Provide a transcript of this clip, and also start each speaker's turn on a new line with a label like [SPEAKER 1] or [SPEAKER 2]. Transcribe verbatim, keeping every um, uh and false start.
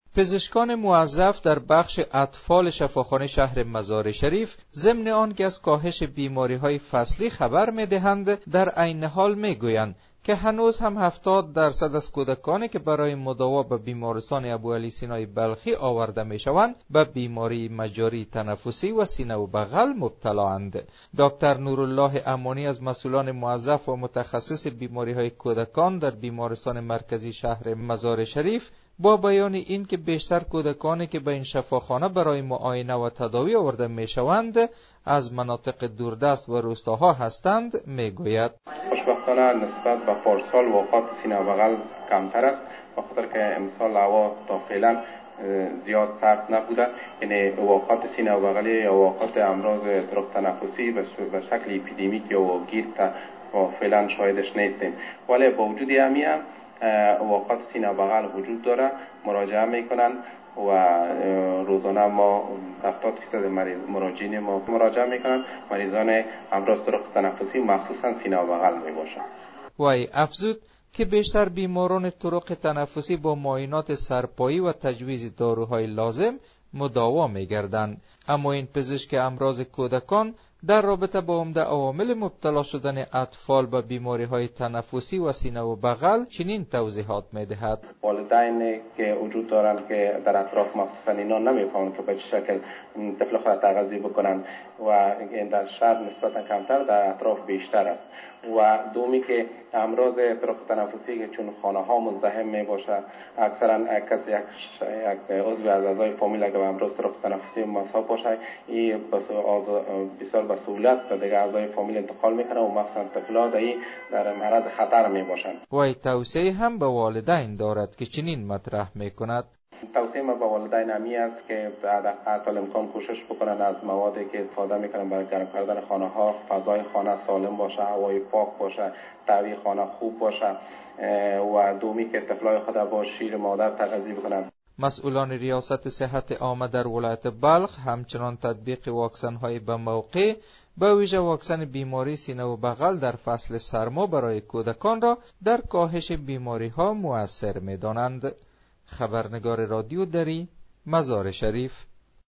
[SPEAKER 1] پزشکان موظف در بخش اطفال شفاخانه شهر مزار شریف ضمن آنکه از کاهش بیماری‌های فصلی خبر می‌دهند، در عین حال می‌گویند که هنوز هم هفتاد درصد از کودکانی که برای مداوا به بیمارستان ابوعلی سینای بلخی آورده میشوند به بیماری مجاری تنفسی و سینه و بغل مبتلااند. دکتر نورالله امانی از مسئولان موظف و متخصص بیماری‌های کودکان در بیمارستان مرکزی شهر مزار شریف با بیان این که بیشتر کودکانی که به این شفاخانه برای معاینه و تداوی آورده میشوند از مناطق دوردست و روستاها هستند، میگوید
[SPEAKER 2] خوشبختانه نسبت به پارسال وفات سینه و بغل کمتر است، بخاطر که امسال هوا تا فعلا زیاد سرد نبوده، یعنی وفات سینه و بغلی یا وفات امراض طرق تنفسی به شکل اپیدمیک یا گیر فعلا شاهدش نیستیم. ولی با وجود همین هم وفات سینه و بغل وجود داره، مراجعه میکنن و روزانه ما هفتاد درصد مراجعین ما مراجعه میکنن، مریضان امراض طرق تنفسی مخصوصا سینه و بغل میباشن.
[SPEAKER 1] وی افزود که بیشتر بیماران طرق تنفسی با معاینات سرپایی و تجویز داروهای لازم مداوا میگردند، اما این پزشک امراض کودکان در رابطه با عمده عوامل مبتلا شدن اطفال به بیماری‌های تنفسی و سینه و بغل چنین توضیحات می‌دهد.
[SPEAKER 2] والدین که وجود دارند که در اطراف مخصوصا اینا نمی‌فهمند که به چه شکل طفل خود تغذیه بکنن و این در شهر نسبتا کمتر، در اطراف بیشتر است. و دومی که امراض طرق تنفسی که چون خانه ها مزدحم می باشه، اکثرا کسی یک عضو از اعضای فامیل اگر به امراض طرق تنفسی مصاب باشه، این بسیار به سهولت به دیگر اعضای فامیل انتقال میکنه و مخصوصا طفلا در معرض خطر می باشند.
[SPEAKER 1] و توصیه هم به والدین دارد که چنین مطرح میکند.
[SPEAKER 2] توصیه ما به والدین همی است که در حتی امکان کوشش بکنن از موادی که استفاده میکنن برای گرم کردن خانه ها، فضای خانه سالم باشه، هوای پاک باشه، تهویه خانه خوب باشه و دومی که طفلای خود با شیر مادر تغذیه بکنن.
[SPEAKER 1] مسئولان ریاست صحت عامه در ولایت بلخ همچنان تطبیق واکسن های به موقع به ویژه واکسن بیماری سینه و بغل در فصل سرما برای کودکان را در کاهش بیماری ها مؤثر می دانند. خبرنگار رادیو دری، مزار شریف.